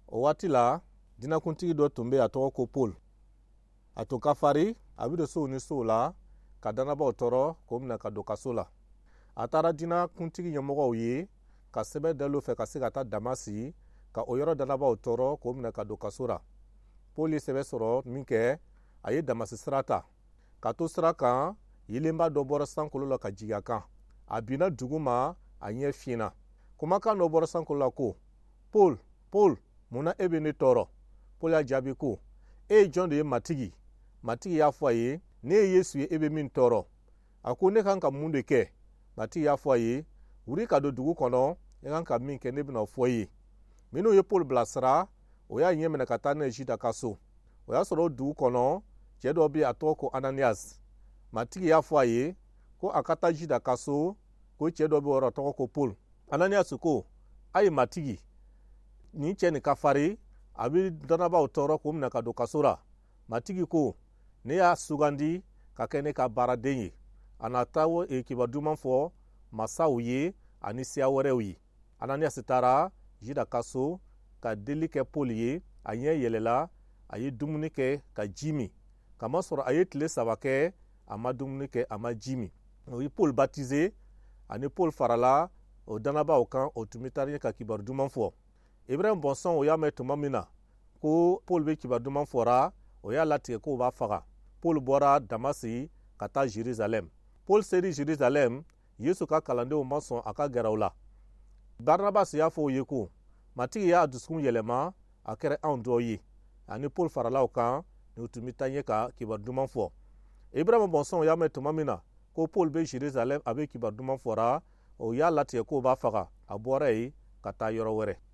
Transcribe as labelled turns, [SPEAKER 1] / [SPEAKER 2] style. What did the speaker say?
[SPEAKER 1] O waati la dinakuntigi dɔ tun bɛ a tɔgɔ ko Paul. A tun ka farin a bɛ don sow ni sow la ka danabaw tɔɔrɔ k'o minɛ ka don kaso la. A taara dinakuntigi ɲɛmɔgɔw ye ka sɛbɛn dal'u fɛ ka se ka taa Damasi ka o yɔrɔ danabaw tɔɔrɔ k'o minɛ ka don kaso la. Paul ye sɛbɛn sɔrɔ min kɛ a ye Damasi sira ta. Ka to sira kan yelenba dɔ bɔra sankolo la ka jigin a kan. A binna dugu ma a ɲɛ fiɲɛna. Kumakan dɔ bɔra sankolo la ko Paul, Paul, mun na e bɛ ne tɔɔrɔ? Paul y'a jaabi ko e ye jɔn de ye matigi? Matigi y'a fɔ a ye ne ye Yesu ye e bɛ min tɔɔrɔ. A ko ne kan ka mun de kɛ? Matigi y'a fɔ a ye wuli ka don dugu kɔnɔ e kan ka min kɛ ne bɛna o fɔ i ye. Minnu ye Paul bilasira o y'a ɲɛ minɛ ka taa n'a ye Juda ka so. O y'a sɔrɔ o dugu kɔnɔ cɛ dɔ bɛ yen a tɔgɔ ko Ananias. Matigi y'a fɔ a ye ko a ka taa Juda ka so ko cɛ dɔ bɛ o yɔrɔ a tɔgɔ ko Paul. Ananias ko a ye matigi nin cɛ nin ka farin a bɛ dɔnnabaw tɔɔrɔ k'o minɛ ka don kaso la. Matigi ko ne y'a sugandi ka kɛ ne ka baaraden ye. A na taa kibaru duman fɔ masaw ye ani siya wɛrɛw ye. Ananias taara Juda ka so ka deli kɛ Paul ye. A ɲɛ yɛlɛla a ye dumuni kɛ ka ji min. Kamasɔrɔ a ye tile 3 kɛ a ma dumuni kɛ a ma ji min. O ye Paul baptisé ani Paul farala o danabaw kan o tun bɛ taa ɲɛ ka kibaru duman fɔ. Ibrahim bɔnsɔn o y'a mɛn tuma min na ko Paul bɛ kibaru duman fɔra o y'a latigɛ k'o b'a faga. Paul bɔra Damasi ka taa Jérusalem. Paul seri Jérusalem Yesu ka kalandenw ma sɔn a ka gɛrɛ u la. Barnabas y'a fɔ o ye ko matigi y'a dusukun yɛlɛma a kɛra anw dɔw ye ani Paul farala o kan ni u tun bɛ taa ɲɛ ka kibaru duman fɔ. Ibrahim bɔnsɔn o y'a mɛn tuma min na ko Paul bɛ Jérusalem a bɛ kibaru duman fɔra o y'a latigɛ k'o b'a faga a bɔra yen ka taa yɔrɔ wɛrɛ.